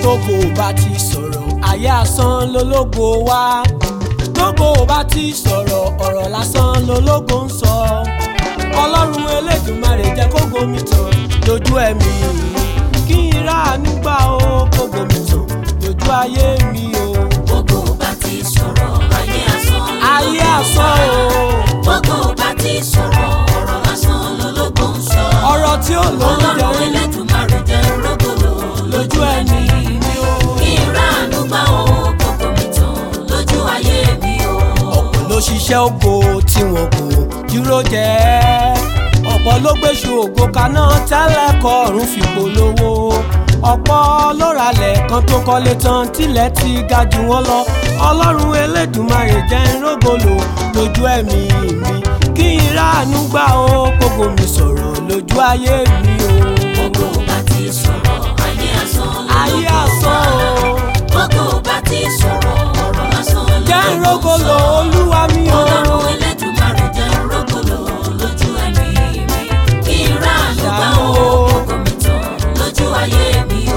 tógo bá ti sọ̀rọ̀ ayé asán lológo wá. tógo bá ti sọ̀rọ̀ ọ̀rọ̀ lásán lológo ń sọ. ọlọ́run Elédùmarè jẹ́ kógo mi tàn lójú ẹ̀mí kí n ráàánú gbà ó kógo mi tàn lójú ayé mi o. tógo bá ti sọ̀rọ̀ ayé asán lológo ń sọ. ayé asán o. tógo bá ti sọ̀rọ̀ ọ̀rọ̀ lásán lológo ń sọ. ọ̀rọ̀ tí ó lóun jẹ́ ọlọ́run Elédùmarè jẹ́ rógòlò lójú ẹ̀mí mi o. kí n ráàánú gbà ó kógo mi tàn lójú ayé mi o. ọ̀pọ̀ ló ṣiṣẹ́ ògo tí wọn kò dúró jẹ́. ọ̀pọ̀ ló gbéṣu ògo kaná tẹ́lẹ̀ kọ̀ọ̀rùn fi polówó. ọ̀pọ̀ ló ralẹ̀ kan tó kọ́lé tán tilẹ̀ ti ga jù wọ́n lọ. ọlọ́run Elédùmarè jẹ́ n rógòlò lójú ẹ̀mí mi kí n ráàánú gbà ó kógo mi sọ̀rọ̀ lójú ayé mi o. tógo bá ti sọ̀rọ̀ ayé asán lológo ń sọ. ayé asán o. tógo bá ti sọ̀rọ̀ ọ̀rọ̀ lásán jẹ́ n lológo ń rógòlò sọ. olúwa mi o. ọlọ́run Elédùmarè jẹ́ rógòlò lójú ẹ̀mí mi kí n ráàánú gbà ó kógo mi tàn lójú ayé mi o.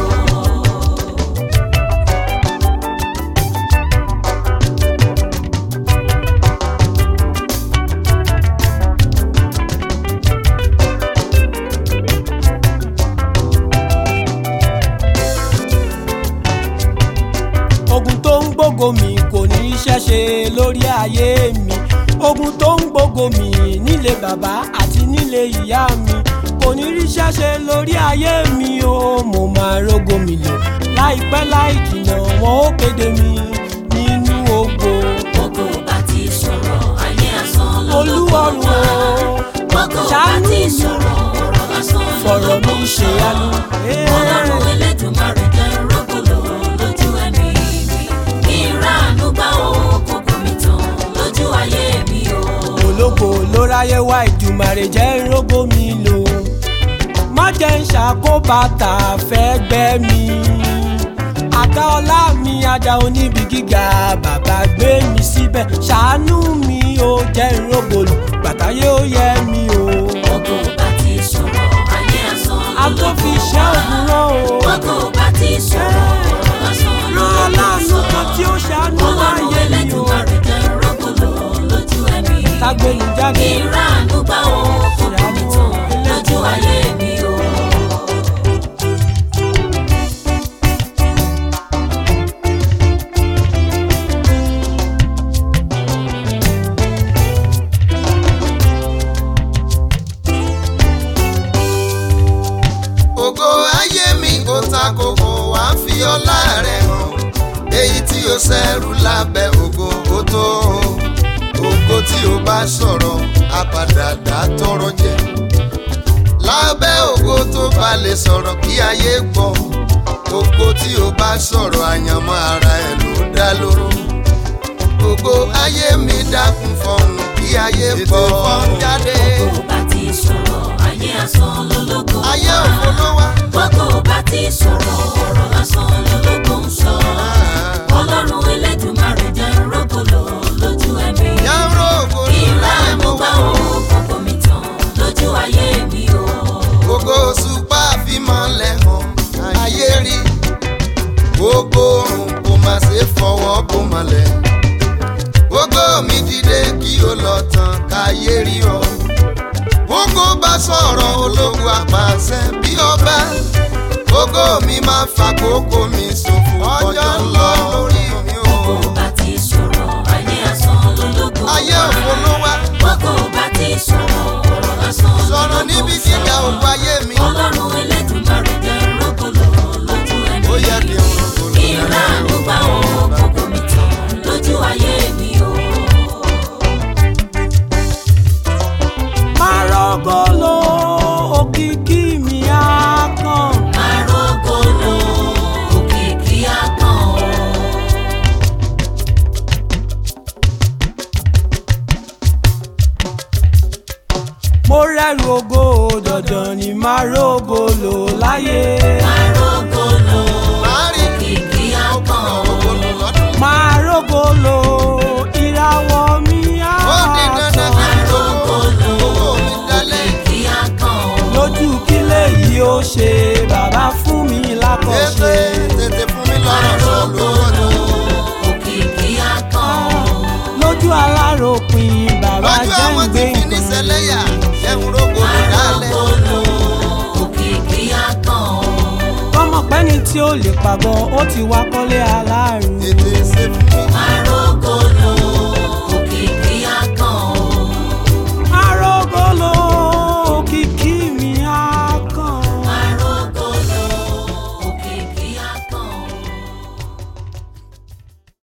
ogun tó ń gbógo mi kò ní iṣẹ́ ṣe lórí ayé mi. ogun tó ń gbógo mi nílé bàbá àti nílé ìyá mi kò ní ríṣẹ́ ṣe lórí ayé mi o. mo máa rógo mi lò láìpẹ́ láì jìnnà wọn ó kéde mi nínú ògo. tógo bá ti sọ̀rọ̀ ayé asán lológo ń Olúwarun sọ. o, tógo bá ṣàánú ti mi, sọ̀rọ̀ ọ̀rọ̀ lásán fọ̀rọ̀ lológo mi ń ṣe sọ. àánú. ọlọ́run Elédùmarè jẹ́ rógòlò lójú ẹ̀mí mi kí n ráàánú gbà ó kógo mi tàn lójú ayé mi o. ológo ló ráyé wá Ìdùmarè jẹ́ n rógo mi lò. má jẹ́ ń ṣàkóbàtà fẹ́ gbẹ́ mi. àga ọlá mi ajá oníbi gíga bàbá gbé mi síbẹ̀. ṣàánú mi ó jẹ́ n rógo lò gbàtáyé ó yẹ mi o. tógo bá ti sọ̀rọ̀ ayé asán àgọ́ fi lológo ń ṣẹ́ sọ. òwúrọ̀ o. tógo bá ti sọ̀rọ̀ ọ̀rọ̀ lásán rán lológo ń aláàánú sọ. kan tí ó ṣàánú ọlọ́run ayé mi o. Elédùmarè jẹ́ rógòlò lójú ẹ̀mí mi tágbéni jáde. kí n ráàánú gbà ó kógo mi tàn lójú ayé mi o. ògo ayé mi kò ta kókó wá fi ọlá rẹ̀ hàn èyí tí ó ṣẹ́rù lábẹ́ ògo ó tó ògo tí ó bá sọ̀rọ̀ àpàdàdà tọrọ jẹ lábẹ́ ògo tó bá lè sọ̀rọ̀ kí ayé gbọ́ ògo tí ó bá sọ̀rọ̀ àyànmọ́ ara ẹ̀ ló dá lóró ògo ayé mi dákun fọhùn kí ayé gbọ́ jáde tógo bá ti sọ̀rọ̀ ayé asán lológo ń sọ. ayé òfo ló wá. tógo bá ti sọ̀rọ̀ ọ̀rọ̀ lásán lológo ń sọ. ọlọ́run Elédùmarè jẹ́ rógòlò lójú ẹ̀mí mi Yàrá ògo kí n ló ráàánú gbà ó kógo mi tàn lójú ayé mi o. ògo òṣùpá fímọ́lẹ̀ hàn ayé rí gbogbo òrùn kò má ṣe fọwọ́ bò mọ́lẹ̀ ògo mi dìde kí o lọ tàn káyé rí ọ ògo bá sọ̀rọ̀ ológun àpàṣẹ bí ọba ògo mi máa fàkókò mi ṣòfò ọjọ́ ń lọ lórí mi o. tógo bá ti sọ̀rọ̀ ayé asán lológo ń sọ. ayé òfo ló wá tógo bá ti sọ̀rọ̀ ọ̀rọ̀ lásán sọ̀rọ̀ lológo ń níbi sọ. gíga òkú ayé mi. ọlọ́run Elédùmarè jẹ́ rógòlò lójú ẹ̀mí ó yẹ kí mi n rògbòlò kí n ráàánú gbà ó kógo mi tàn lójú ayé mi o. máa rọ́gọ́lò òkìkí mi á kàn. Arógòlò òkìkí akàn o. mo rẹ́rù ògo dandan ni máa rọ́gọ́lò láyé. Arógòlò Máa rí òkìkí akàn o. ògbólò lọ́dún. máa rọ́gọ́lò ìràwọ̀ mi á ó di dandan kí n lówó owó mi dalẹ̀. Òkìkí akàn o. lójú kílẹ̀ yìí ó ṣe bàbá fún mi lákọ̀ọ́ṣe. tètè fún lọ́rọ̀ sọ lówó òkìkí akàn. lójú aláròpin bàbá lójú jẹ́ àwọn ń tí gbé fi ní sẹlẹ́yà jẹun rógbòdò dálẹ̀. Àròkọlò òkìkí akàn. tọmọ pẹ́ni tí ó lè pàgọ́ ó ti wá kọ́lé aláàrú. tètè ṣe fún